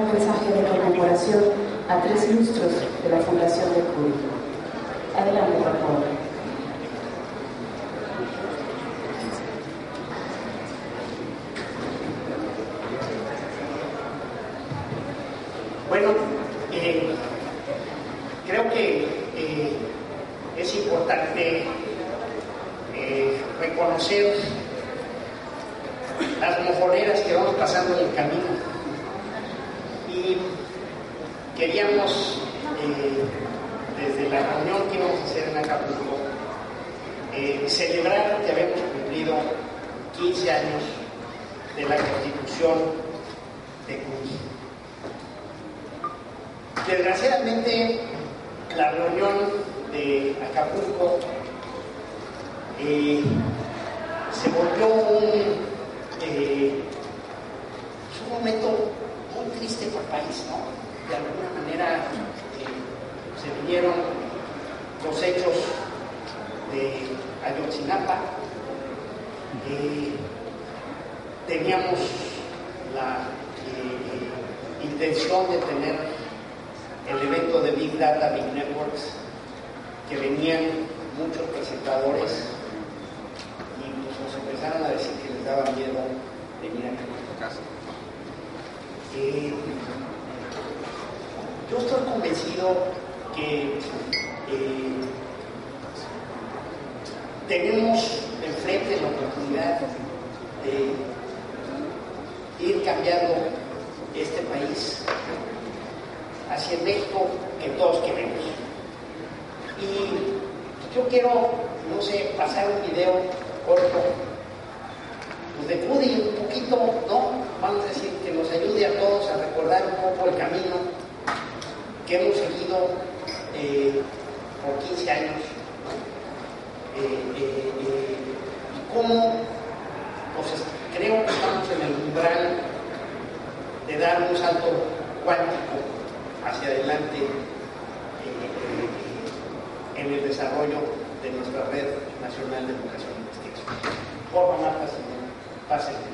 un mensaje de conmemoración a 3 lustros de la Fundación de CUDI. Adelante, por favor. Bueno, creo que es importante reconocer las mojoneras que vamos pasando en el camino, y queríamos desde la reunión que íbamos a hacer en Acapulco celebrar que habíamos cumplido 15 años de la constitución de CUDI. Desgraciadamente, la reunión de Acapulco se volvió un momento muy triste para el país, ¿no? De alguna manera se vinieron los hechos de Ayotzinapa. Teníamos la intención de tener el evento de Big Data, Big Networks, que venían muchos presentadores y pues nos empezaron a decir que les daba miedo venir a nuestra casa. Yo estoy convencido que tenemos enfrente la oportunidad de ir cambiando este país hacia el México que todos queremos. Y yo quiero, no sé, pasar un video corto pues de CUDI, un poquito, ¿no? Vamos a decir, que nos ayude a todos a recordar un poco el camino que hemos seguido por 15 años, y cómo pues, creo que estamos en el umbral de dar un salto cuántico hacia adelante en el desarrollo de nuestra Red Nacional de Educación e Investigación. Por favor, Marta, pásenme.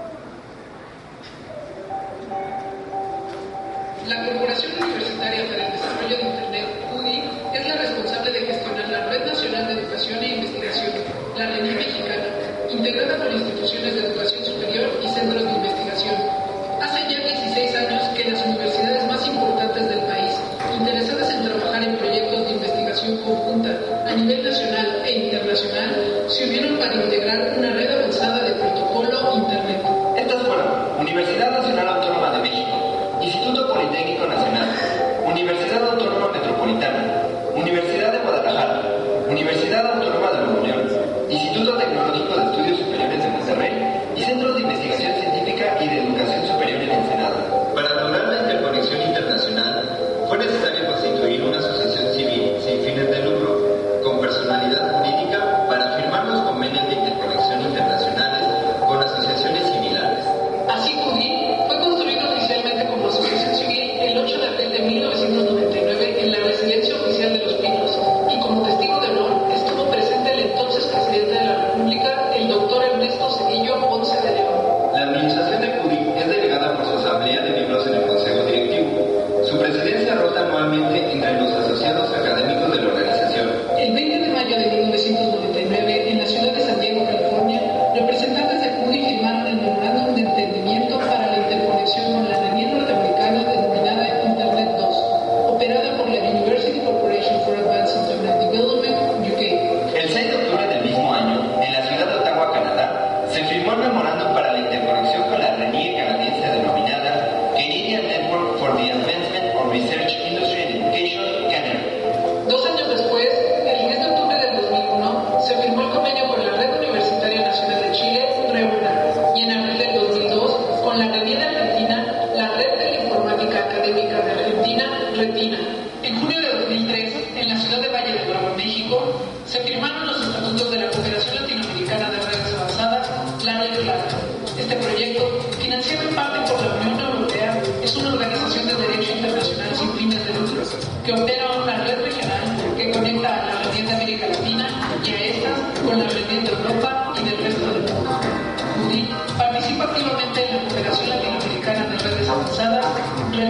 La Corporación Universitaria para el Desarrollo de Internet, CUDI, es la responsable de gestionar la Red Nacional de Educación e Investigación, la RENI mexicana, integrada por instituciones de educación superior y centros de investigación. Hace ya 16 años que las universidades más importantes del país, interesadas en trabajar en proyectos de investigación conjunta a nivel nacional e internacional, se unieron para integrar una red avanzada de protocolo Internet. Estas fueron Universidad Nacional Autónoma de México, Instituto Politécnico Nacional, Universidad Autónoma Metropolitana, Universidad de Guadalajara, Universidad Autónoma de Nuevo León, Instituto Tecnológico de Estudios Superiores de Monterrey y Centros de Investigación Científica y de Educación Superior en Ensenada. Para lograr la interconexión internacional, fue necesario constituir una asociación civil sin fines de lucro, con personalidad jurídica, para firmar los convenios de interconexión internacionales con asociaciones similares. Así, CUDI fue construido oficialmente como asociación civil el 8 de abril de 1999 en la Residencia Oficial de Los Pinos, y como testigo de honor estuvo presente el entonces presidente de la República, el doctor Ernesto Zedillo Ponce de León. La administración de CUDI es delegada por su asamblea de miembros en el Consejo Directivo. Su presidencia rota anualmente entre los asociados académicos de la organización. El 20 de mayo de 1999, en la ciudad de San Diego, California, representantes de CUDI firmaron el memorándum de entendimiento para la interconexión con la red norteamericana denominada Internet 2, operada por la University Corporation for Advanced Internet Development, UK. El 6 de octubre del mismo año, en la ciudad de Ottawa, Canadá, se firmó el memorándum para la interconexión con la RENIE canadiense denominada Canadian Network for the Advancement of Research Industry and Education, Canada. 2 años después, el 10 de octubre del 2001, se firmó el convenio con la Red Universitaria Nacional de Chile, REUNA, y en abril del 2002, con la RENIE de Argentina, la Red de la Informática Académica de Argentina, RETINA. En junio de 2003, en la ciudad de Valle de Bravo, México, se firmaron los estatutos de la Cooperación Latinoamericana de Redes Avanzadas, la Red CLAT. Este proyecto, financiado en parte por la Unión Europea, es una organización de derecho internacional sin fines de lucro, que opera una red regional que conecta a la región de América Latina y a estas con la región de Europa y del resto del mundo. CUDI participa activamente en la Cooperación Latinoamericana de Redes Avanzadas,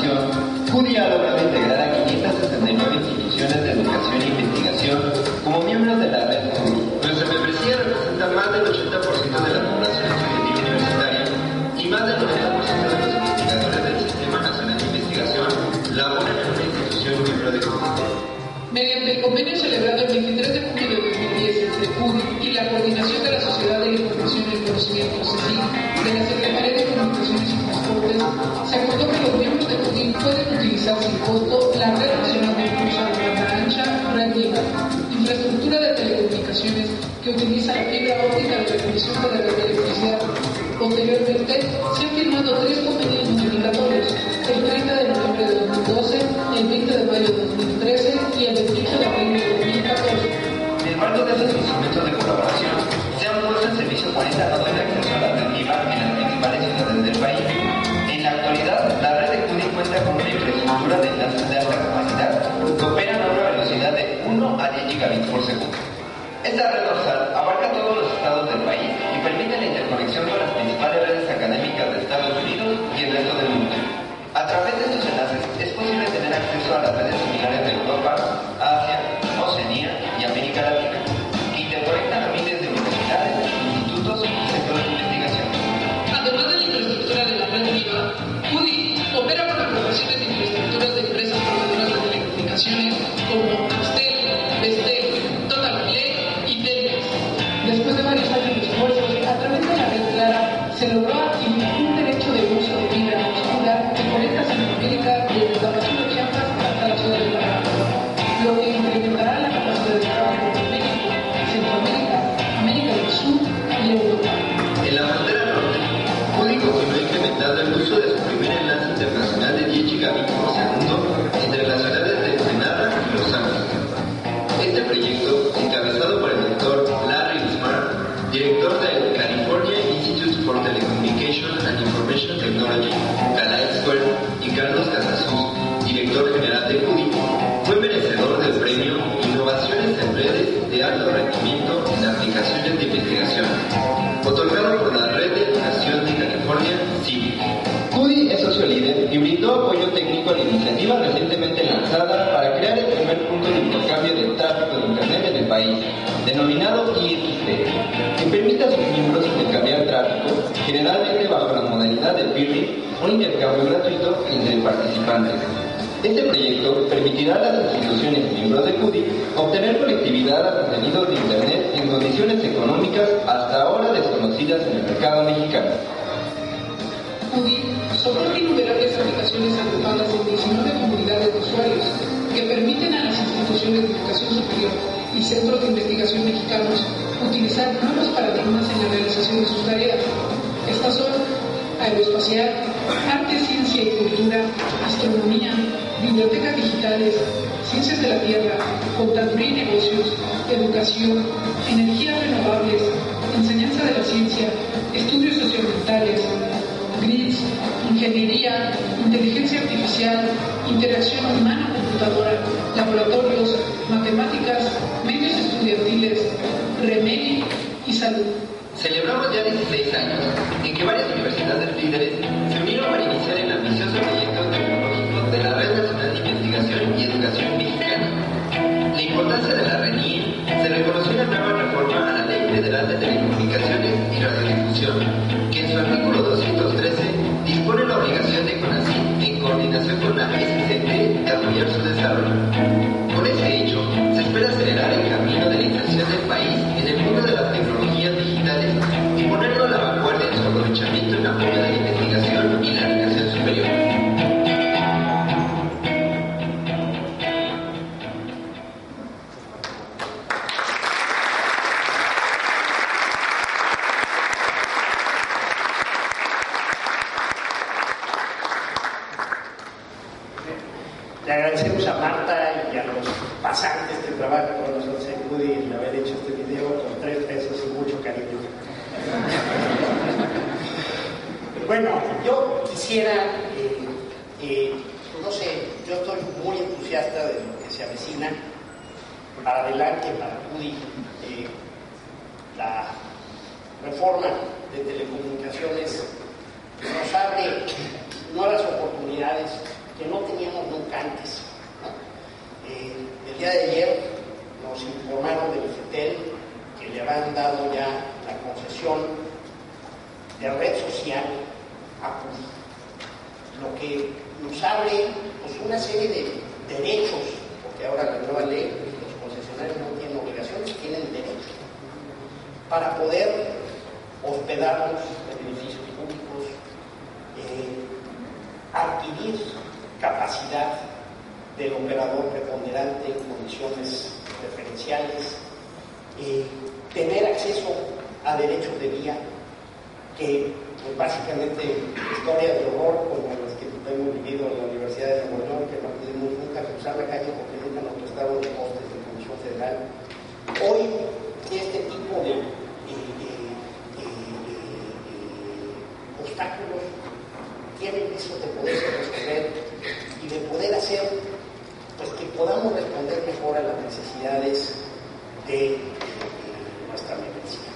programación, CUDI ha logrado integrar a 569 instituciones de educación e investigación como miembros de la red CUDI. Nuestra membresía representa más del 80% de la población estudiantil universitaria y más del 90% de los investigadores del Sistema Nacional de Investigación laboran en una institución miembro de CUDI. Mediante el convenio celebrado el 23 de junio de 2010 entre CUDI y la Coordinación de la Sociedad de la Información y el Conocimiento, CECI, de la Secretaría de Comunicaciones y Transportes, se acordó que los miembros de CUDI pueden utilizar sin costo la Red Nacional de Impulso de Banda Ancha, Red Liga, infraestructura de telecomunicaciones que utiliza la fibra óptica de transmisión de la red de electricidad. Posteriormente, se han firmado 3 convenios modificatorios, el 30 de noviembre de 2012, el 20 de mayo de 2013 y el 28 de abril de 2014. En el marco de estos instrumentos de colaboración, se han puesto en servicio 40 nodos de acceso a la red MIBA en las principales ciudades del país. En la actualidad, la red de CUDI cuenta con una infraestructura de enlaces de alta capacidad que operan a una velocidad de 1 a 10 gigabits por segundo. Esta red dorsal abarca todos los estados del país y permite la interconexión con las principales redes académicas de Estados Unidos y el resto del mundo. A través de estos enlaces es posible tener acceso a las redes similares de Europa, Asia, Oceanía y América Latina, que interconectan a miles de universidades, institutos y centros de investigación. Además de la infraestructura de la red MIBA, CUDI opera con aprobaciones de infraestructuras de empresas proveedoras de telecomunicaciones como Axtel, Vestel, Total Play y Telmex. Después de varios años de esfuerzos, a través de la red Clara, se logró adquirir un derecho de uso de fibra oscura que conecta Centroamérica desde Tabasco, Chiapas hasta la ciudad de Guadalajara, lo que incrementará la capacidad de tráfico de México, Centroamérica, América del Sur y Europa. En la frontera norte, CUDI continuó incrementando el uso de su primer enlace internacional de 10 gigabits por segundo entre las ciudades de Ensenada y Los Ángeles. Este proyecto, encabezado por el doctor Larry Usmar, director del California Institute for Telecommunication and Information Technology, Calais Square, y Carlos Casasus, director general de CUDI, fue merecedor del premio Innovaciones en Redes de Alto Rendimiento en Aplicaciones de Investigación, otorgado por la Red de Educación de California, CIVIC. CUDI es socio líder y brindó apoyo técnico a la iniciativa recientemente lanzada para crear el primer punto de intercambio de tráfico de Internet en el país, denominado IXT, que permite a sus miembros intercambiar tráfico, generalmente bajo la modalidad de peering, un intercambio gratuito entre participantes. Este proyecto permitirá a las instituciones miembros de CUDI obtener conectividad a contenidos de Internet en condiciones económicas hasta ahora desconocidas en el mercado mexicano. CUDI soporta innumerables aplicaciones agrupadas en 19 comunidades de usuarios que permiten a las instituciones de educación superior y centros de investigación mexicanos utilizar nuevos paradigmas en la realización de sus tareas. Estas son aeroespacial, arte, ciencia y cultura, astronomía, bibliotecas digitales, ciencias de la tierra, contaduría y negocios, educación, energías renovables, enseñanza de la ciencia, estudios socioambientales, grids, ingeniería, inteligencia artificial, interacción humano-computadora, laboratorios, matemáticas, medios estudiantiles, remedio y salud. Celebramos ya 16 años en que varias universidades líderes se unieron para iniciar el ambicioso proyecto tecnológico de la Red Nacional de Investigación y Educación Mexicana. La importancia de la RENIE se reconoció en la nueva reforma a la Ley Federal de Telecomunicaciones y Radiodifusión, que en su artículo 213 dispone la obligación de CONACYT, en coordinación con la SCT, de apoyar su desarrollo. Con este hecho, se espera acelerar el camino de la inserción del país en el mundo de las tecnologías digitales y ponerlo a la vanguardia en su aprovechamiento en apoyo de la investigación y la educación superior. Le agradecemos a Marta y a los pasantes que trabajan con nosotros en CUDI el haber hecho este video con 3 pesos y mucho cariño. Bueno, yo quisiera, no sé, yo estoy muy entusiasta de lo que se avecina para adelante para CUDI, la reforma de telecomunicaciones nos abre nuevas oportunidades acudir. Lo que nos abre pues, una serie de derechos, porque ahora la nueva ley, los concesionarios no tienen obligaciones, tienen derechos para poder hospedarnos en edificios públicos, adquirir capacidad del operador preponderante en condiciones preferenciales, tener acceso a derechos de vía, que pues, básicamente historia de horror como las que hemos vivido en la Universidad de Nuevo León, que no pudimos nunca cruzar la calle porque nunca nos prestaron los postes de Comisión Federal. Hoy este tipo de obstáculos tienen eso de poderse resolver y de poder hacer pues que podamos responder mejor a las necesidades de nuestra membresía.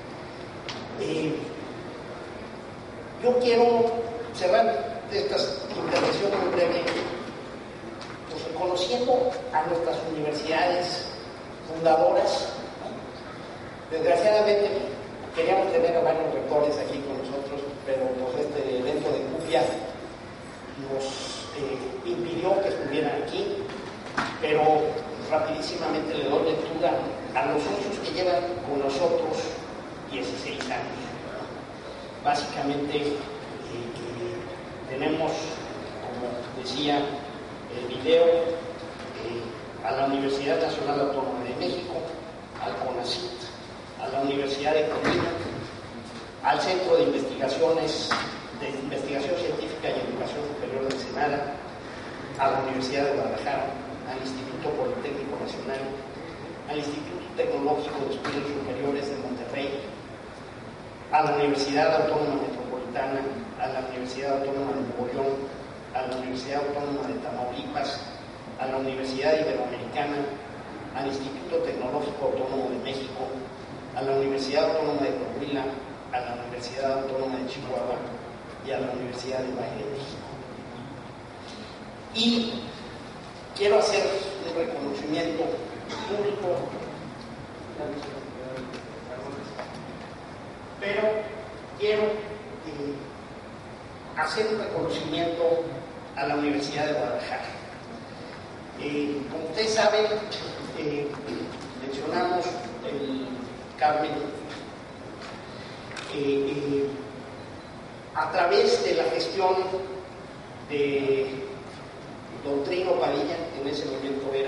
Yo quiero cerrar esta intervención muy breve pues, reconociendo a nuestras universidades fundadoras, ¿no? Desgraciadamente queríamos tener a varios rectores aquí con nosotros, pero pues, este evento de CUPIA nos impidió que estuvieran aquí, pero rapidísimamente le doy lectura a los socios que llevan con nosotros 16 años. Básicamente tenemos, como decía el video, a la Universidad Nacional Autónoma de México, al CONACYT, a la Universidad de Colima, al Centro de Investigación Científica y Educación Superior de Ensenada, a la Universidad de Guadalajara, al Instituto Politécnico Nacional, al Instituto Tecnológico de Estudios Superiores de Monterrey, a la Universidad Autónoma Metropolitana, a la Universidad Autónoma de Nuevo León, a la Universidad Autónoma de Tamaulipas, a la Universidad Iberoamericana, al Instituto Tecnológico Autónomo de México, a la Universidad Autónoma de Coahuila, a la Universidad Autónoma de Chihuahua y a la Universidad de Valle de México. Y quiero hacer un reconocimiento público, pero quiero hacer un reconocimiento a la Universidad de Guadalajara. Como ustedes saben, mencionamos el Carmen, a través de la gestión de don Trino Padilla, en ese momento era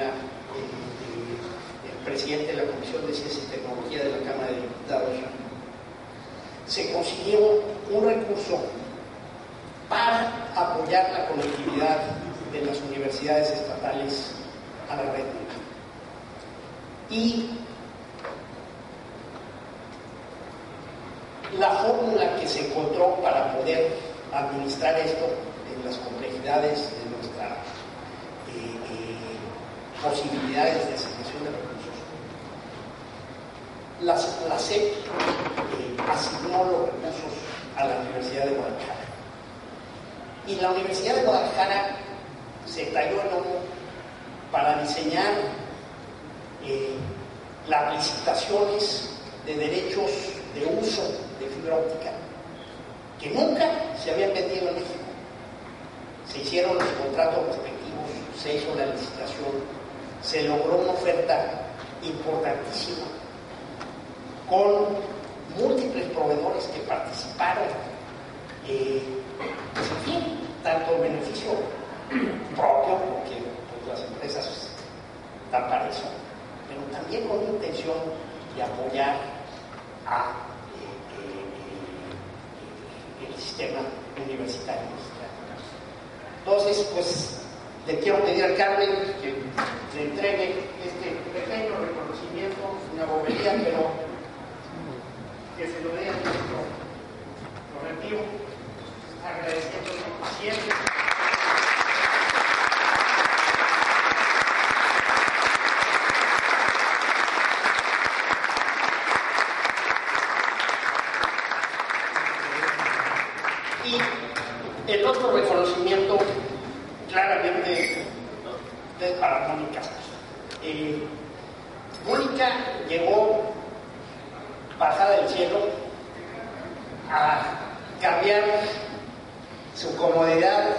el presidente de la Comisión de Ciencia y Tecnología de la Cámara de Diputados, se consiguió un recurso para apoyar la conectividad de las universidades estatales a la red. Y la fórmula que se encontró para poder administrar esto en las complejidades de nuestras posibilidades de asignación de recursos, la SEP asignó los recursos a la Universidad de Guadalajara. Y la Universidad de Guadalajara se talló el lomo para diseñar las licitaciones de derechos de uso de fibra óptica que nunca se habían vendido en México. Se hicieron los contratos respectivos, se hizo la licitación, se logró una oferta importantísima con múltiples proveedores que participaron, pues en fin, tanto el beneficio propio, porque pues, las empresas dan para eso, pero también con la intención de apoyar a el sistema universitario mexicano. Entonces, pues, le quiero pedir a Carmen que le entregue este pequeño reconocimiento, una bobería, pero que se lo dé a nuestro correctivo, agradeciendo su paciencia. Y el otro reconocimiento claramente es para Mónica. Mónica llegó bajada del cielo a cambiar su comodidad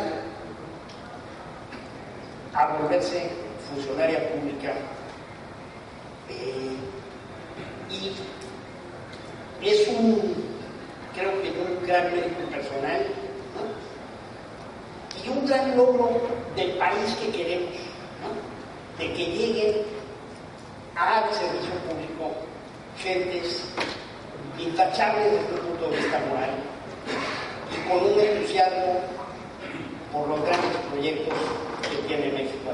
a volverse funcionaria pública. Y es creo que un gran mérito personal, ¿no? Y un gran logro del país que queremos, ¿no? De que lleguen al servicio público gentes intachables desde un punto de vista moral y con un entusiasmo por los grandes proyectos que tiene México.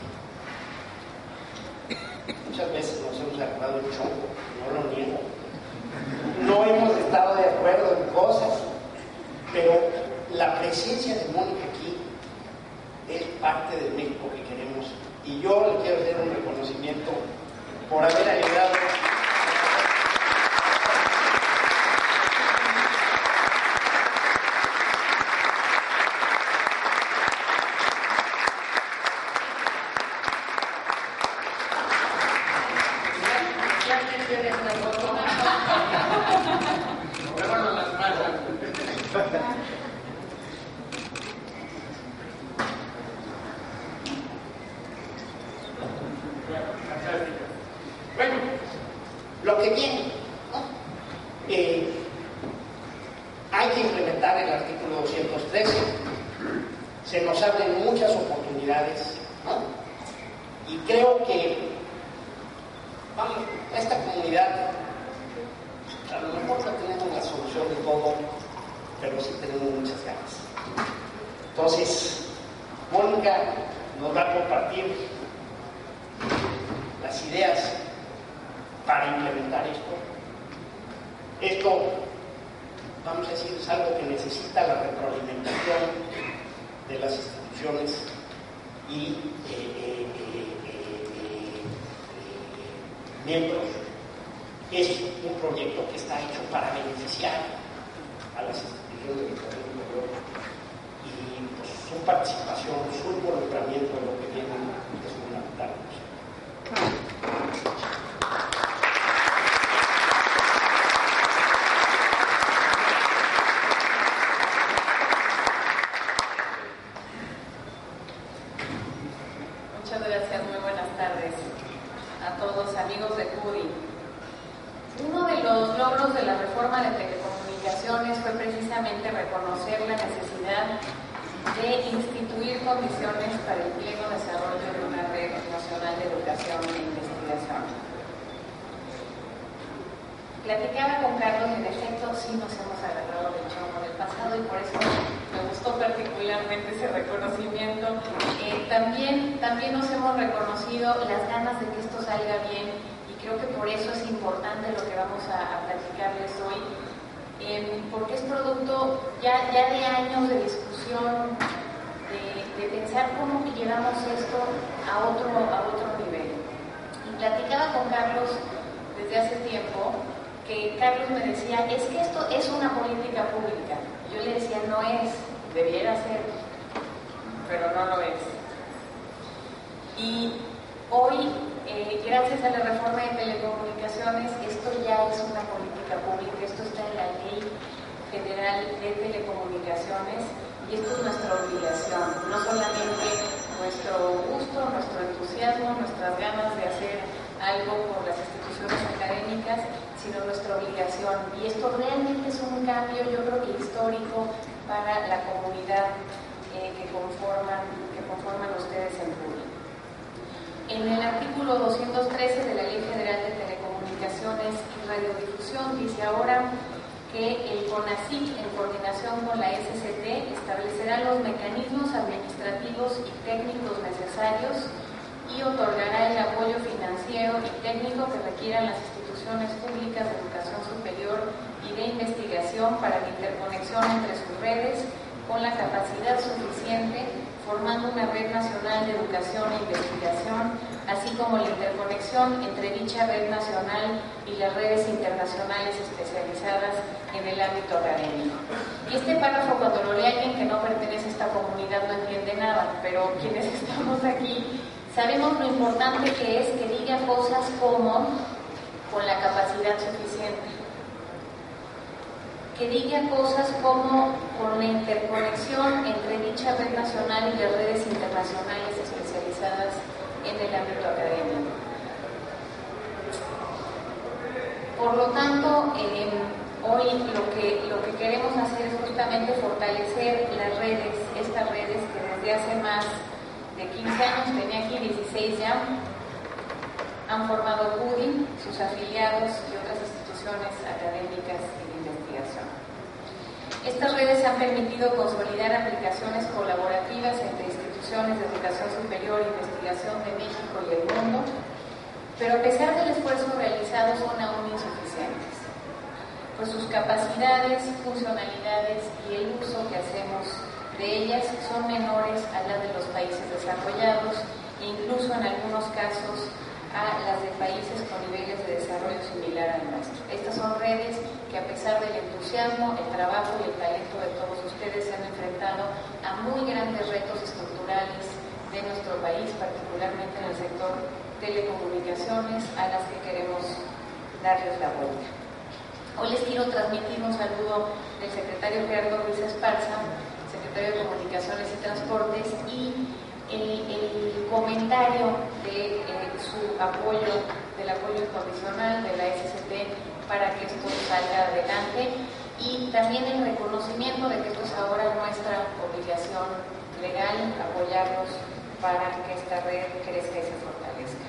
Muchas veces nos hemos agarrado el chongo, no lo niego. No hemos estado de acuerdo en cosas, pero la presencia de Mónica aquí es parte del México que queremos. Y yo le quiero hacer un reconocimiento por haber alegrado. Bueno, lo que viene, ¿no? Hay que implementar el artículo 213. Se nos abren muchas oportunidades, ¿no? Y creo que, vamos, esta comunidad, a lo mejor no tenemos la solución de todo, pero sí tenemos muchas ganas. Entonces, Mónica nos va a compartir las ideas para implementar esto. Esto, vamos a decir, es algo que necesita la retroalimentación de las instituciones y miembros. Es un proyecto que está hecho para beneficiar a las instituciones del Poder Superior y pues, su participación, su involucramiento en lo que viene es fundamental. Muchas gracias, muy buenas tardes a todos, amigos de CUDI. Uno de los logros de la reforma de telecomunicaciones fue precisamente reconocer la necesidad de instituir condiciones para el pleno desarrollo de una red nacional de educación e investigación. Platicaba con Carlos y en efecto sí nos hemos agarrado del chongo del pasado y por eso me gustó particularmente ese reconocimiento. También nos hemos reconocido las ganas de que esto salga bien y creo que por eso es importante lo que vamos a platicarles hoy, porque es producto ya de años de discusión, de pensar cómo llevamos esto a otro nivel. Y platicaba con Carlos desde hace tiempo que Carlos me decía, es que esto es una política pública. Yo le decía, no es, debiera ser, pero no lo es. Y hoy, gracias a la reforma de telecomunicaciones, esto ya es una política pública, esto está en la Ley Federal de Telecomunicaciones y esto es nuestra obligación, no solamente nuestro gusto, nuestro entusiasmo, nuestras ganas de hacer algo por las instituciones académicas, sino nuestra obligación. Y esto realmente es un cambio, yo creo que histórico para la comunidad que conforman ustedes en CUDI. En el artículo 213 de la Ley Federal de Telecomunicaciones y Radiodifusión dice ahora que el CONACYT, en coordinación con la SCT, establecerá los mecanismos administrativos y técnicos necesarios y otorgará el apoyo financiero y técnico que requieran las instituciones públicas de educación superior y de investigación para la interconexión entre sus redes con la capacidad suficiente, formando una red nacional de educación e investigación, así como la interconexión entre dicha red nacional y las redes internacionales especializadas en el ámbito académico. Y este párrafo, cuando lo lee alguien que no pertenece a esta comunidad, no entiende nada, pero quienes estamos aquí sabemos lo importante que es que diga cosas como con la capacidad suficiente. que diga cosas como con la interconexión entre dicha red nacional y las redes internacionales especializadas en el ámbito académico. Por lo tanto, hoy lo que queremos hacer es justamente fortalecer las redes, estas redes que desde hace más de 15 años, tenía aquí 16 ya, han formado CUDI, sus afiliados y otras instituciones académicas y de investigación. Estas redes han permitido consolidar aplicaciones colaborativas entre instituciones de educación superior e investigación de México y el mundo, pero a pesar del esfuerzo realizado son aún insuficientes, pues sus capacidades, funcionalidades y el uso que hacemos de ellas son menores a las de los países desarrollados e incluso en algunos casos a las de países con niveles de desarrollo similar al nuestro. Estas son redes que a pesar del entusiasmo, el trabajo y el talento de todos ustedes se han enfrentado a muy grandes retos estructurales de nuestro país, particularmente en el sector telecomunicaciones, a las que queremos darles la vuelta. Hoy les quiero transmitir un saludo del secretario Gerardo Ruiz Esparza, secretario de Comunicaciones y Transportes, y el comentario de su apoyo, del apoyo incondicional de la SCT para que esto salga adelante, y también el reconocimiento de que esto es ahora nuestra obligación legal, apoyarlos para que esta red crezca y se fortalezca.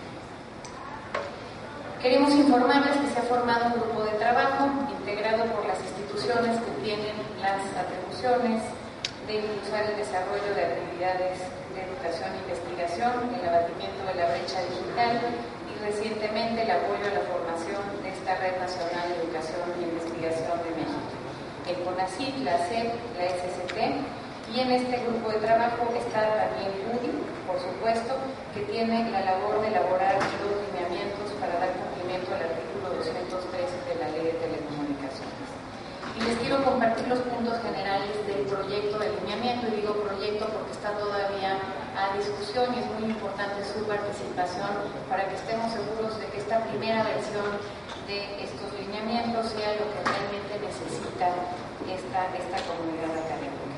Queremos informarles que se ha formado un grupo de trabajo integrado por las instituciones que tienen las atribuciones de impulsar el desarrollo de actividades de educación e investigación, el abatimiento de la brecha digital y recientemente el apoyo a la formación de esta Red Nacional de Educación e Investigación de México, el CONACYT, la SEP, la SCT, y en este grupo de trabajo está también CUDI, por supuesto, que tiene la labor de elaborar los lineamientos para dar cumplimiento al artículo 213 de la Ley de Telecomunicaciones. Y les quiero compartir los puntos generales del proyecto de lineamiento, y digo proyecto porque está todavía a discusión y es muy importante su participación para que estemos seguros de que esta primera versión de estos lineamientos sea lo que realmente necesita esta comunidad académica.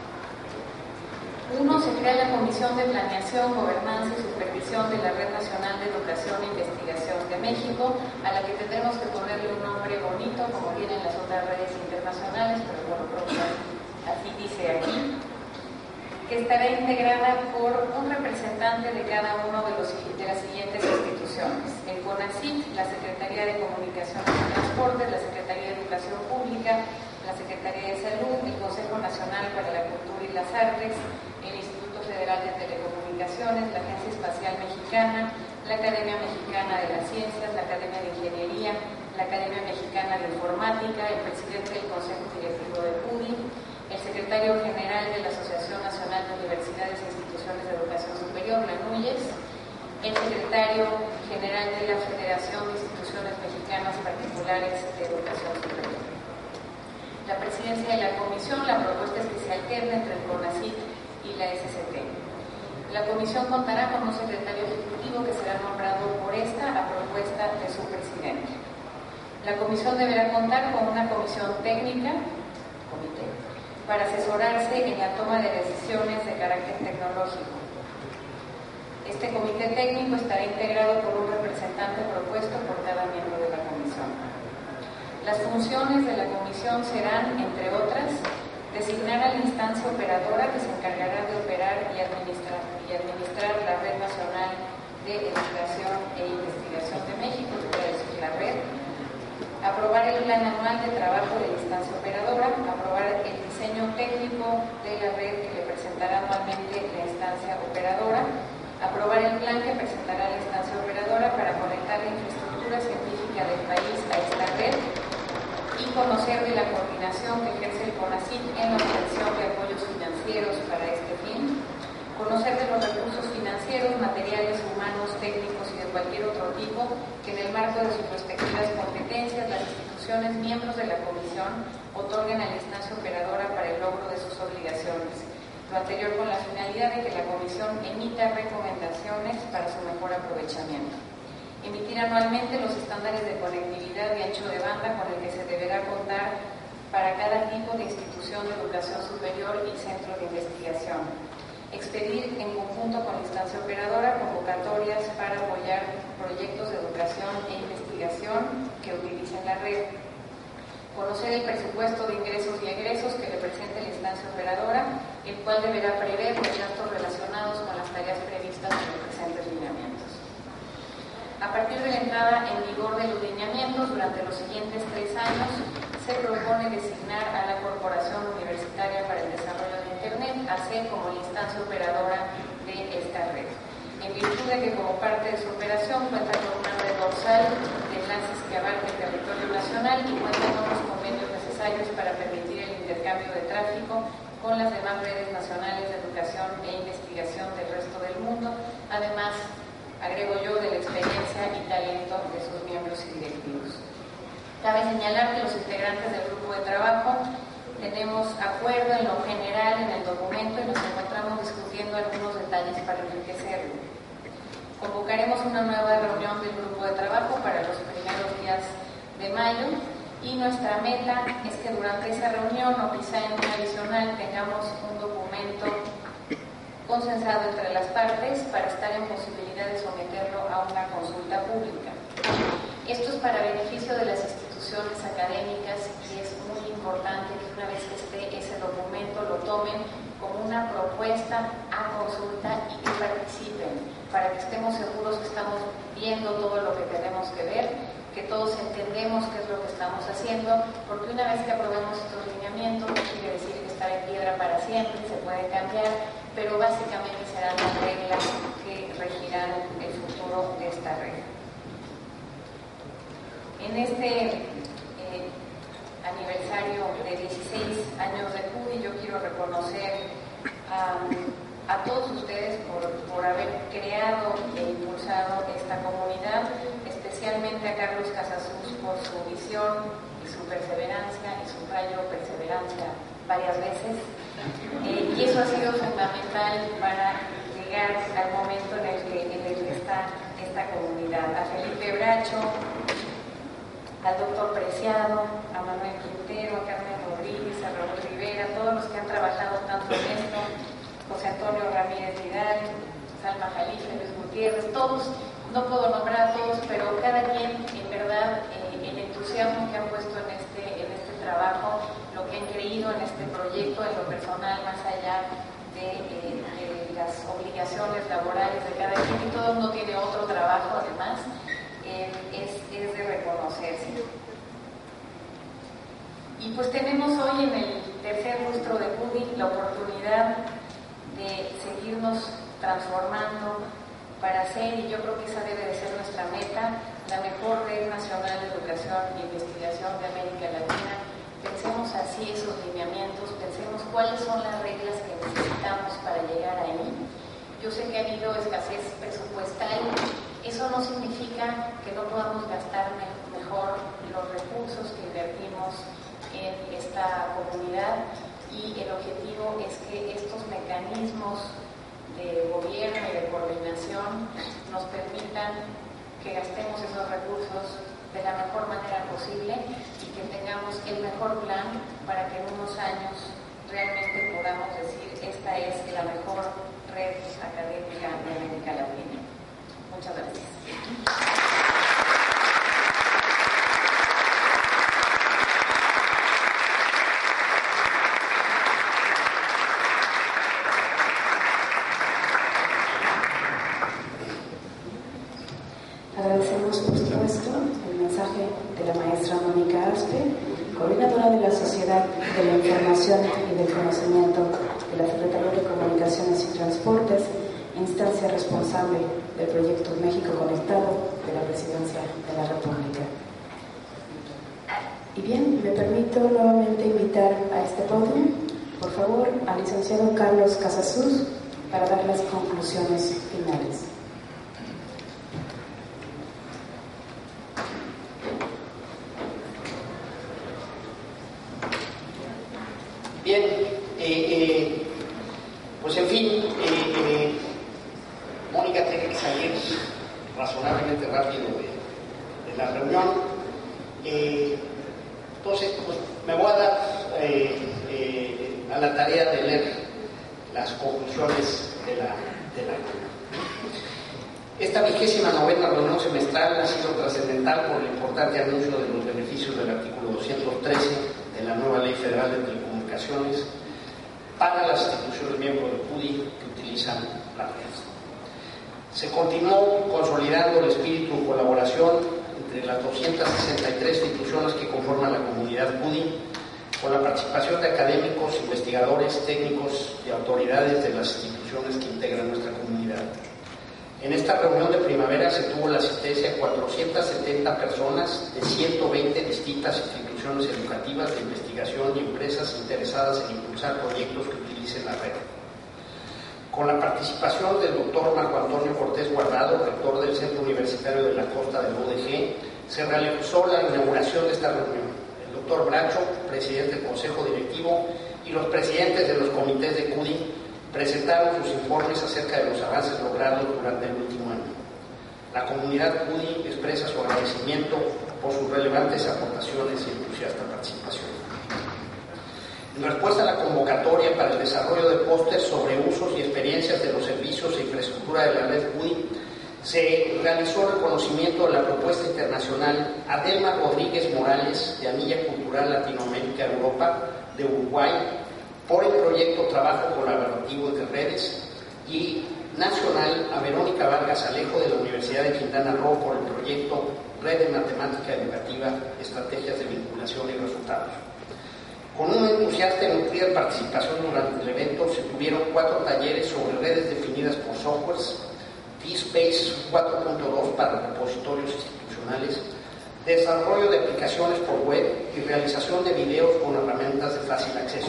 Uno, se crea la Comisión de Planeación, Gobernanza y Supervisión de la Red Nacional de Educación e Investigación de México, a la que tendremos que ponerle un nombre bonito, como vienen las otras redes internacionales, pero bueno, así dice aquí, que estará integrada por un representante de cada uno de las siguientes instituciones: el CONACYT, la Secretaría de Comunicaciones y Transportes, la Secretaría de Educación Pública, la Secretaría de Salud, el Consejo Nacional para la Cultura y las Artes, el Instituto Federal de Telecomunicaciones, la Agencia Espacial Mexicana, la Academia Mexicana de las Ciencias, la Academia de Ingeniería, la Academia Mexicana de Informática, el presidente del Consejo Directivo de CUDI, el secretario general de la Asociación Nacional de Universidades e Instituciones de Educación Superior, la NUYES, el secretario general de la Federación de Instituciones Mexicanas Particulares de Educación Superior. La presidencia de la comisión, la propuesta es que se alterne entre el CONACYT y la SCT. La comisión contará con un secretario ejecutivo que será nombrado por esta a propuesta de su presidente. La comisión deberá contar con una comisión técnica, comité, para asesorarse en la toma de decisiones de carácter tecnológico. Este comité técnico estará integrado por un representante propuesto por cada miembro de la comisión. Las funciones de la comisión serán, entre otras, designar a la instancia operadora que se encargará de operar y administrar la Red Nacional de Educación e Investigación de México, es decir, la red, aprobar el plan anual de trabajo de la instancia operadora, aprobar el diseño técnico de la red que le presentará anualmente la instancia operadora, aprobar el plan que presentará la instancia operadora para conectar la infraestructura científica del país a esta red, y conocer de la coordinación que ejerce el CONACYT en la obtención de apoyos financieros para este fin, conocer de los recursos financieros, materiales, humanos, técnicos y de cualquier otro tipo que en el marco de sus respectivas competencias las instituciones miembros de la comisión otorguen a la instancia operadora para el logro de sus obligaciones. Lo anterior con la finalidad de que la comisión emita recomendaciones para su mejor aprovechamiento. Emitir anualmente los estándares de conectividad y ancho de banda con el que se deberá contar para cada tipo de institución de educación superior y centro de investigación. Expedir en conjunto con la instancia operadora convocatorias para apoyar proyectos de educación e investigación que utilicen la red. Conocer el presupuesto de ingresos y egresos que le presente la instancia operadora, el cual deberá prever los gastos relacionados con las tareas previstas en los presentes lineamientos. A partir de la entrada en vigor de los lineamientos, durante los siguientes 3 años, se propone designar a la Corporación Universitaria para el Desarrollo de Internet, AC, como la instancia operadora de esta red. En virtud de que como parte de su operación cuenta con una red dorsal de enlaces que abarca el territorio nacional y cuenta con los convenios necesarios para permitir el intercambio de tráfico con las demás redes nacionales de educación e investigación del resto del mundo, además, agrego yo, de la experiencia y talento de sus miembros y directivos. Cabe señalar que los integrantes del grupo de trabajo tenemos acuerdo en lo general en el documento y nos encontramos discutiendo algunos detalles para enriquecerlo. Convocaremos una nueva reunión del grupo de trabajo para los primeros días de mayo y nuestra meta es que durante esa reunión o quizá en una adicional tengamos un documento consensado entre las partes para estar en posibilidad de someterlo a una consulta pública. Esto es para beneficio de las instituciones académicas y es muy importante que una vez que esté ese documento lo tomen como una propuesta a consulta y que participen, para que estemos seguros que estamos viendo todo lo que tenemos que ver, que todos entendemos qué es lo que estamos haciendo, porque una vez que aprobemos estos lineamientos no quiere decir que estará en piedra para siempre, se puede cambiar, pero básicamente serán las reglas que regirán el futuro de esta red. En este aniversario de 16 años de CUDI, yo quiero reconocer a todos ustedes por haber creado e impulsado esta comunidad, especialmente a Carlos Casasus por su visión y su perseverancia, y subrayo perseverancia varias veces, y eso ha sido fundamental para llegar al momento en el que está esta comunidad. A Felipe Bracho, al doctor Preciado, a Manuel Quintero, a Carmen Rodríguez, a Raúl Rivera, todos los que han trabajado tanto en esto, José Antonio Ramírez Vidal, Salma Jalife, Luis Gutiérrez, todos, no puedo nombrar a todos, pero cada quien, en verdad, el entusiasmo que han puesto en este trabajo, lo que han creído en este proyecto, en lo personal, más allá de las obligaciones laborales de cada quien, y todo el mundo tiene otro trabajo además, es de reconocerse. Y pues tenemos hoy en el tercer lustro de CUDI la oportunidad de seguirnos transformando para hacer, y yo creo que esa debe de ser nuestra meta, la mejor red nacional de educación e investigación de América Latina. Pensemos así esos lineamientos, pensemos cuáles son las reglas que necesitamos para llegar ahí. Yo sé que ha habido escasez presupuestal, eso no significa que no podamos gastar mejor los recursos que invertimos en esta comunidad, y el objetivo es que estos mecanismos de gobierno y de coordinación nos permitan que gastemos esos recursos de la mejor manera posible y que tengamos el mejor plan para que en unos años realmente podamos decir esta es la mejor red académica de América Latina. Muchas gracias. Agradecemos, por supuesto, el mensaje de la maestra Mónica Aspe, coordinadora de la Sociedad de la Información y del Conocimiento de la Secretaría de Comunicaciones y Transportes, instancia responsable del proyecto México Conectado de la Presidencia de la República. Y bien, me permito nuevamente invitar a este podio, por favor, al licenciado Carlos Casasus para dar las conclusiones finales. Bien, pues en fin, Mónica tiene que salir razonablemente rápido de la reunión. Entonces, pues me voy a dar la tarea de leer las conclusiones de la reunión. Esta 29ª reunión semestral ha sido trascendental por el importante anuncio de los beneficios del artículo 213 de la nueva Ley Federal de Telecomunicaciones para las instituciones miembros del PUDI que utilizan la red. Se continuó consolidando el espíritu de colaboración entre las 263 instituciones que conforman la comunidad PUDI, con la participación de académicos, investigadores, técnicos y autoridades de las instituciones que integran nuestra comunidad. En esta reunión de primavera se tuvo la asistencia de 470 personas de 120 distintas instituciones educativas de investigación y empresas interesadas en impulsar proyectos que utilicen la red. Con la participación del doctor Marco Antonio Cortés Guardado, rector del Centro Universitario de la Costa del UDG, se realizó la inauguración de esta reunión. El doctor Bracho, presidente del Consejo Directivo, y los presidentes de los comités de CUDI presentaron sus informes acerca de los avances logrados durante el último año. La comunidad CUDI expresa su agradecimiento por sus relevantes aportaciones y entusiasta participación. En respuesta a la convocatoria para el desarrollo de pósters sobre usos y experiencias de los servicios e infraestructura de la red CUDI, se realizó el reconocimiento de la propuesta internacional Adelma Rodríguez Morales, de Anilla Cultural Latinoamérica Europa, de Uruguay, por el proyecto Trabajo Colaborativo entre Redes, y nacional a Verónica Vargas Alejo, de la Universidad de Quintana Roo, por el proyecto Red de Matemática Educativa, Estrategias de Vinculación y Resultados. Con una entusiasta y nutrida participación durante el evento, se tuvieron 4 talleres sobre redes definidas por softwares, T-Space 4.2 para repositorios institucionales, desarrollo de aplicaciones por web y realización de videos con herramientas de fácil acceso.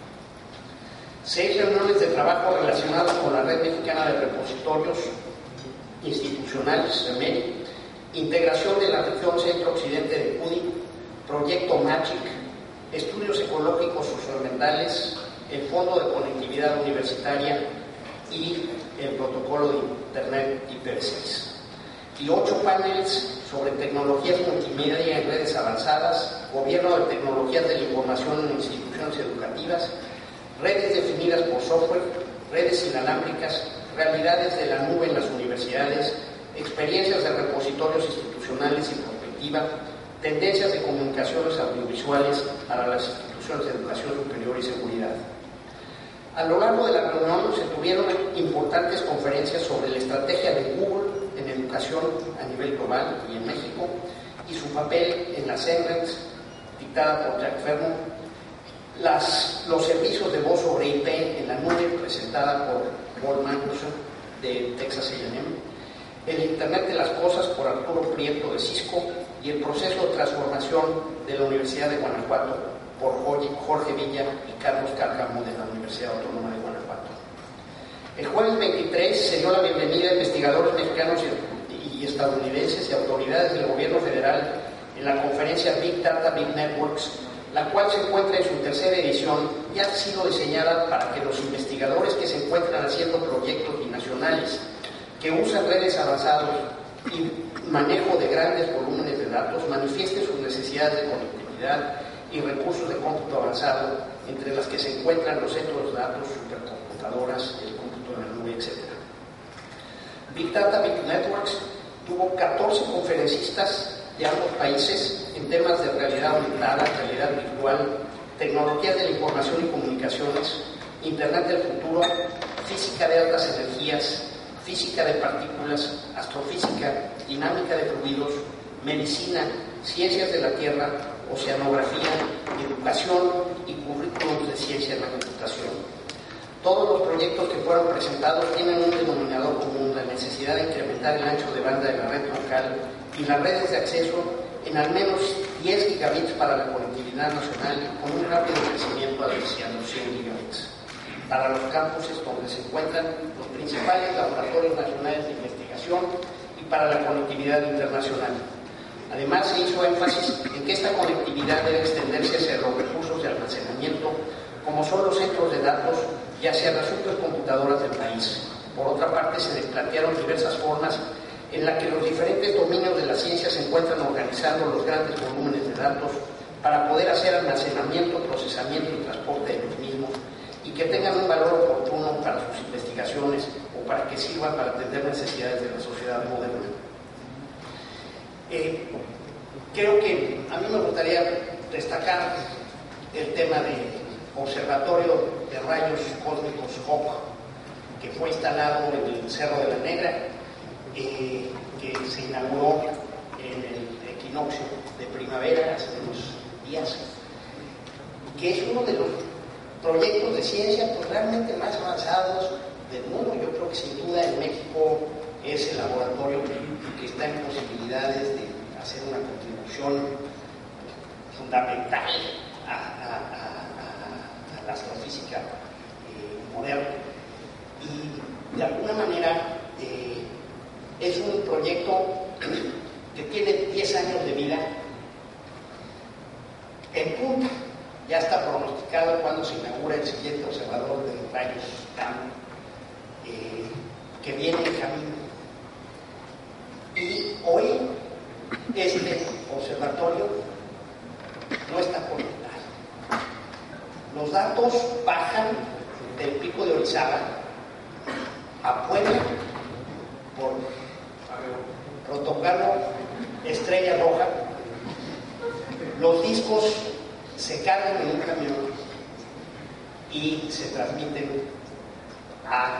6 reuniones de trabajo relacionadas con la Red Mexicana de Repositorios Institucionales, REMERI, integración de la región centro-occidente de CUDI, proyecto MAGIC, estudios ecológicos socioambientales, el Fondo de Conectividad Universitaria y el protocolo de Internet IPv6. Y 8 paneles sobre tecnologías multimedia en redes avanzadas, gobierno de tecnologías de la información en instituciones educativas, redes definidas por software, redes inalámbricas, realidades de la nube en las universidades, experiencias de repositorios institucionales y perspectiva, tendencias de comunicaciones audiovisuales para las instituciones de educación superior y seguridad. A lo largo de la reunión se tuvieron importantes conferencias sobre la estrategia de Google en educación a nivel global y en México, y su papel en las ENREDS, dictada por Jack Fermo, los servicios de voz sobre IP en la nube, presentada por Paul Magnusson de Texas A&M, el Internet de las Cosas por Arturo Prieto de Cisco, y el proceso de transformación de la Universidad de Guanajuato por Jorge Villa y Carlos Cárcamo de la Universidad Autónoma de Guanajuato. El jueves 23 se dio la bienvenida a investigadores mexicanos y estadounidenses y autoridades del gobierno federal en la conferencia Big Data, Big Networks, la cual se encuentra en su 3ª edición y ha sido diseñada para que los investigadores que se encuentran haciendo proyectos binacionales que usan redes avanzadas y manejo de grandes volúmenes de datos manifiesten sus necesidades de conectividad y recursos de cómputo avanzado, entre las que se encuentran los centros de datos, supercomputadoras, el cómputo en la nube, etc. Big Data, Big Networks tuvo 14 conferencistas de ambos países en temas de realidad aumentada, realidad virtual, tecnologías de la información y comunicaciones, Internet del futuro, física de altas energías, física de partículas, astrofísica, dinámica de fluidos, medicina, ciencias de la Tierra, oceanografía, educación y currículos de ciencia en la computación. Todos los proyectos que fueron presentados tienen un denominador común: la necesidad de incrementar el ancho de banda de la red local y las redes de acceso en al menos 10 gigabits para la conectividad nacional, con un rápido crecimiento hacia los 100 gigabits para los campuses donde se encuentran los principales laboratorios nacionales de investigación y para la conectividad internacional. Además, se hizo énfasis en que esta conectividad debe extenderse hacia los recursos de almacenamiento, como son los centros de datos, y hacia las supercomputadoras del país. Por otra parte, se plantearon diversas formas en las que los diferentes dominios de la ciencia se encuentran organizando los grandes volúmenes de datos para poder hacer almacenamiento, procesamiento y transporte de los mismos, que tengan un valor oportuno para sus investigaciones o para que sirvan para atender necesidades de la sociedad moderna. Creo que a mí me gustaría destacar el tema del Observatorio de Rayos Cósmicos Hawk, que fue instalado en el Cerro de la Negra, que se inauguró en el equinoccio de primavera hace unos días, que es uno de los proyectos de ciencia pues, realmente más avanzados del mundo. Yo creo que sin duda en México es el laboratorio que está en posibilidades de hacer una contribución fundamental a la astrofísica moderna. Y de alguna manera es un proyecto que tiene 10 años de vida en punta. Ya está pronosticado cuando se inaugura el siguiente observador de rayos gamma, que viene en camino. Y hoy este observatorio no está por llegar. Los datos bajan del pico de Orizaba a Puebla por protocolo Estrella Roja. Los discos se cargan en un camión y se transmiten a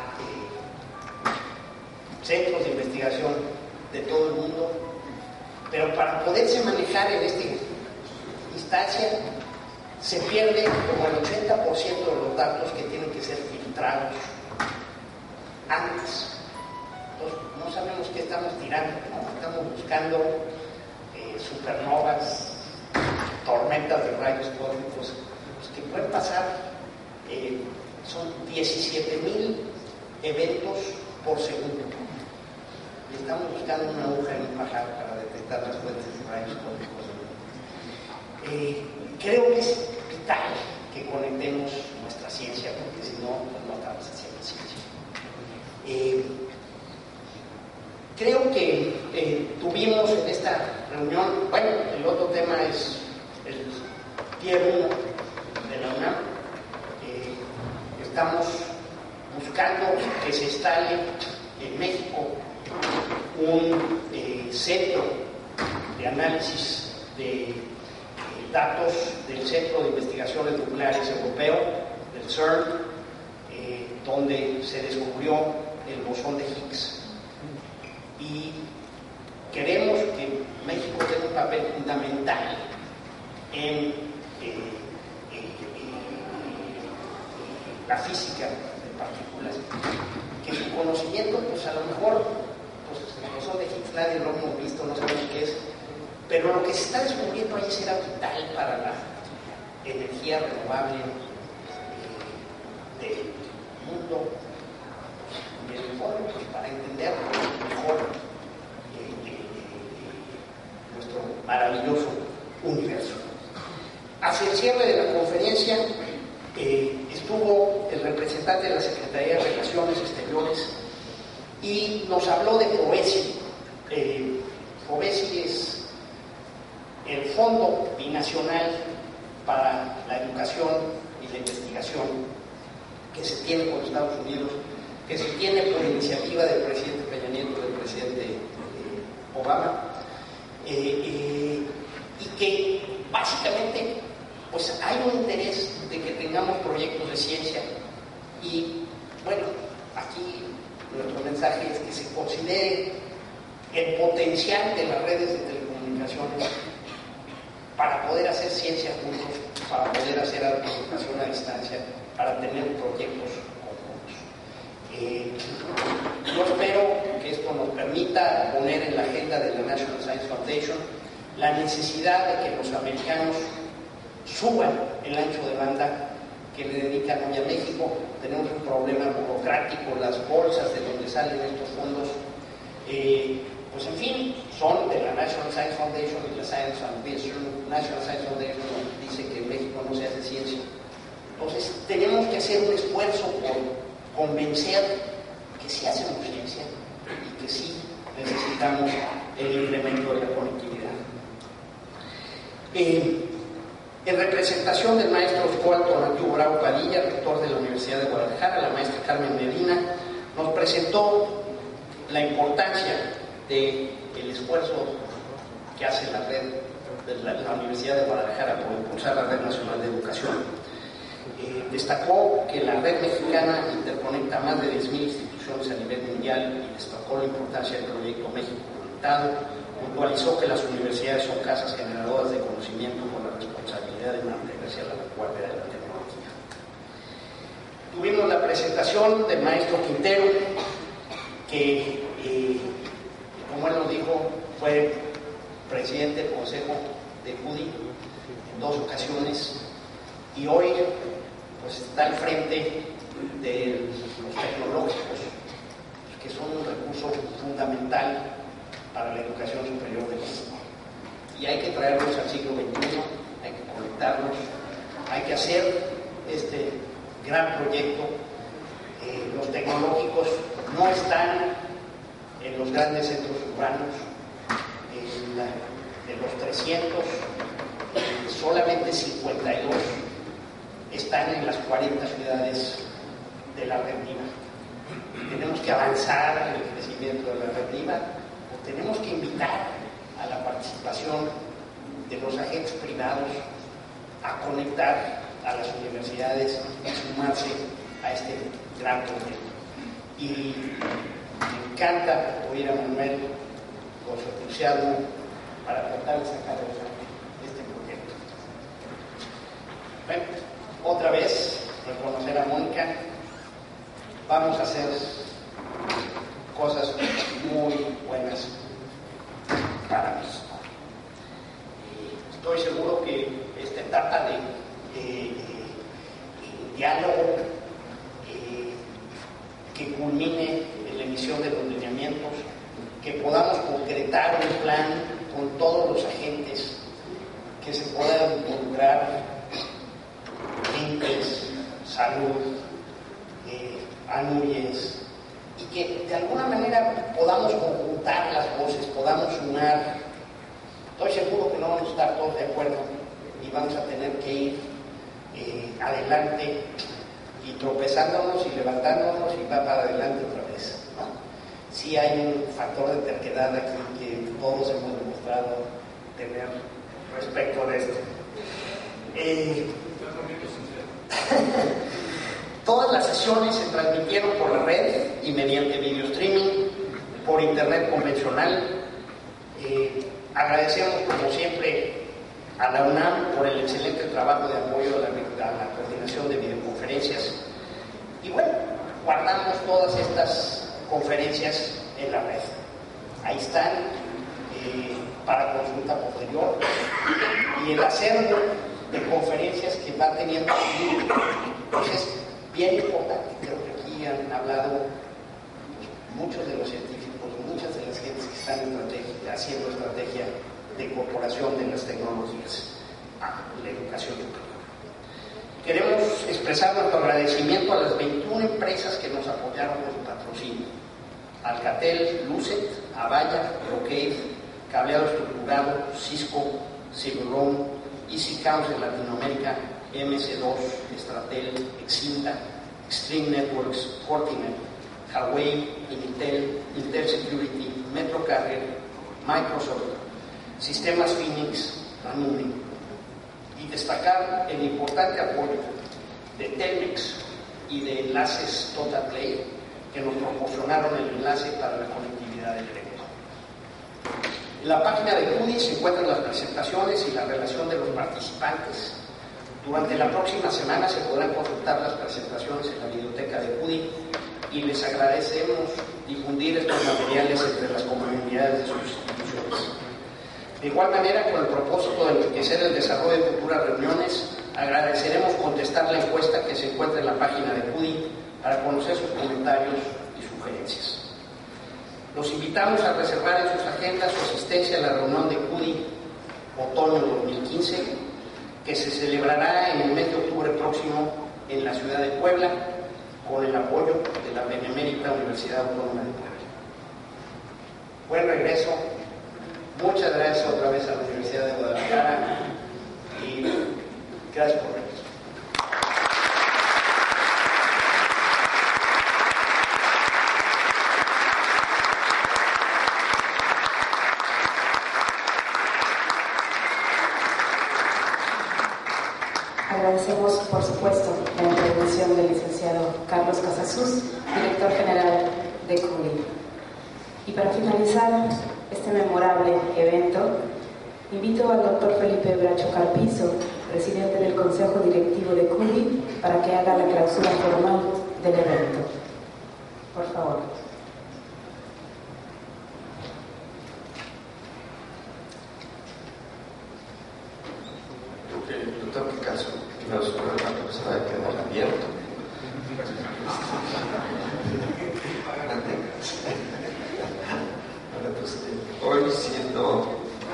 centros de investigación de todo el mundo, pero para poderse manejar en esta instancia se pierde como el 80% de los datos que tienen que ser filtrados antes. Entonces no sabemos qué estamos tirando, ¿no? Estamos buscando supernovas, tormentas de rayos cósmicos, pues, que pueden pasar, son 17,000 eventos por segundo. Y estamos buscando una aguja en un pajar para detectar las fuentes de rayos cósmicos. Creo que es vital que conectemos nuestra ciencia, porque si no, no estamos haciendo ciencia. Creo que tuvimos en esta reunión, bueno, el otro tema es el Tier 1 de la UNAM. Estamos buscando que se instale en México un centro de análisis de datos del Centro de Investigaciones Nucleares Europeo, del CERN, donde se descubrió el bosón de Higgs. Y queremos que México tenga un papel fundamental en la física de partículas, que su conocimiento, pues a lo mejor, pues el bosón de Higgs nadie lo hemos visto, no sabemos qué es, pero lo que se está descubriendo ahí será vital para la energía renovable del mundo, y en el fondo, pues, para entender mejor nuestro maravilloso universo. Hacia el cierre de la conferencia estuvo el representante de la Secretaría de Relaciones Exteriores y nos habló de FOBESI. FOBESI es el Fondo Binacional para la Educación y la Investigación que se tiene con Estados Unidos, que se tiene por iniciativa del presidente Peña Nieto, del presidente Obama, y que básicamente pues hay un interés de que tengamos proyectos de ciencia. Y bueno, aquí nuestro mensaje es que se considere el potencial de las redes de telecomunicaciones para poder hacer ciencia juntos, para poder hacer educación a distancia, para tener proyectos conjuntos. Yo espero que esto nos permita poner en la agenda de la National Science Foundation la necesidad de que los americanos suban el ancho de banda que le dedican hoy a México. Tenemos un problema burocrático, las bolsas de donde salen estos fondos, pues en fin, son de la National Science Foundation, y la Science Foundation, National Science Foundation dice que en México no se hace ciencia. Entonces tenemos que hacer un esfuerzo por convencer que sí hacemos ciencia y que sí necesitamos el incremento de la conectividad. En representación del maestro Oswaldo Tonatiuh Bravo Padilla, rector de la Universidad de Guadalajara, la maestra Carmen Medina nos presentó la importancia del esfuerzo que hace la red de la Universidad de Guadalajara por impulsar la Red Nacional de Educación. Destacó que la red mexicana interconecta más de 10.000 instituciones a nivel mundial y destacó la importancia del proyecto México Conectado. Puntualizó que las universidades son casas generadoras de conocimiento con la responsabilidad de mantenerse a la vanguardia de la tecnología. Tuvimos la presentación del maestro Quintero, que, como él nos dijo, fue presidente del Consejo de CUDI en 2 ocasiones y hoy pues está al frente de los tecnológicos, que son un recurso fundamental para la educación superior de México. Y hay que traerlos al siglo XXI, hay que conectarlos, hay que hacer este gran proyecto. Los tecnológicos no están en los grandes centros urbanos. De los 300, solamente 52 están en las 40 ciudades de la Argentina. Tenemos que avanzar en el crecimiento de la Argentina, o tenemos que invitar a la participación de los agentes privados a conectar a las universidades y sumarse a este gran proyecto. Y me encanta oír a Manuel con su entusiasmo para tratar de sacar adelante este proyecto. Bueno, otra vez, reconocer a Mónica, vamos a hacer cosas muy buenas para México. Estoy seguro que esta etapa de diálogo que culmine en la emisión de los lineamientos, que podamos concretar un plan con todos los agentes, que se puedan involucrar entes, salud, ANUYES, y que de alguna manera podamos conjuntar las voces, podamos sumar. Estoy seguro que no vamos a estar todos de acuerdo y vamos a tener que ir adelante y tropezándonos y levantándonos y va para adelante otra vez, ¿no? Sí hay un factor de terquedad aquí que todos hemos demostrado tener respecto de esto. Todas las sesiones se transmitieron por la red y mediante video streaming, por internet convencional. Agradecemos como siempre a la UNAM por el excelente trabajo de apoyo a la coordinación de videoconferencias. Y bueno, guardamos todas estas conferencias en la red. Ahí están para consulta posterior. Y el acervo de conferencias que va teniendo pues es bien importante. Creo que aquí han hablado muchos de los científicos, muchas de las gentes que están haciendo estrategia de incorporación de las tecnologías a la educación superior. Queremos expresar nuestro agradecimiento a las 21 empresas que nos apoyaron con su patrocinio: Alcatel, Lucet, Avaya, Brocade, Cableado Estructurado, Cisco, Ciberron, Easy Council Latinoamérica, MC2, Stratel, Exinta, Extreme Networks, Fortinet, Huawei, Intel, Intel Security, Metro Carrier, Microsoft, Sistemas Phoenix, Anuni. Y destacar el importante apoyo de Telmex y de Enlaces Total Play, que nos proporcionaron el enlace para la conectividad del evento. En la página de CUDI se encuentran las presentaciones y la relación de los participantes. Durante la próxima semana se podrán consultar las presentaciones en la biblioteca de CUDI y les agradecemos difundir estos materiales entre las comunidades de sus instituciones. De igual manera, con el propósito de enriquecer el desarrollo de futuras reuniones, agradeceremos contestar la encuesta que se encuentra en la página de CUDI para conocer sus comentarios y sugerencias. Los invitamos a reservar en sus agendas su asistencia a la reunión de CUDI Otoño 2015, que se celebrará en el mes de octubre próximo en la ciudad de Puebla, con el apoyo de la Benemérita Universidad Autónoma de Puebla. Buen regreso. Muchas gracias otra vez a la Universidad de Guadalajara y Gracias por venir. Agradecemos, por supuesto, la intervención del licenciado Carlos Casasus, director general de CUDI. Y para finalizar este memorable evento, invito al doctor Felipe Bracho Carpizo, presidente del Consejo Directivo de CUDI, para que haga la clausura formal del evento. Por favor. Yo tengo que clausurar cuando se va a quedar abierto. Bueno, pues hoy siendo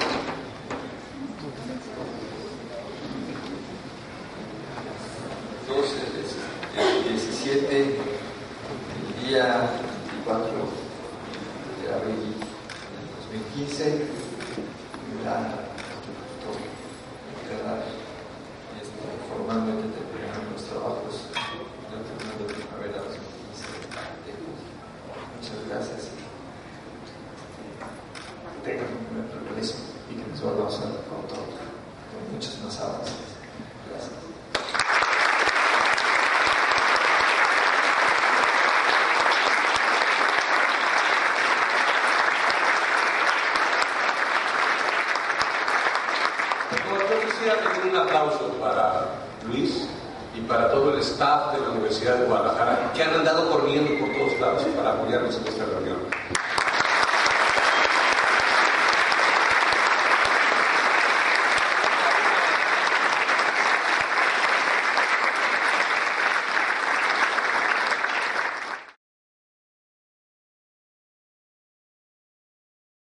el 17, el día 24 de abril del 2015, formalmente terminaron los trabajos del Tribunal de Primavera 2015 de CUDI. Muchas gracias y tengan un buen regreso y que nos volvamos a ver pronto con muchos más avances. Gracias. Yo quisiera pedir un aplauso para Luis y para todo el staff de la Universidad de Guadalajara que han andado corriendo por todos lados para apoyarnos en esta reunión.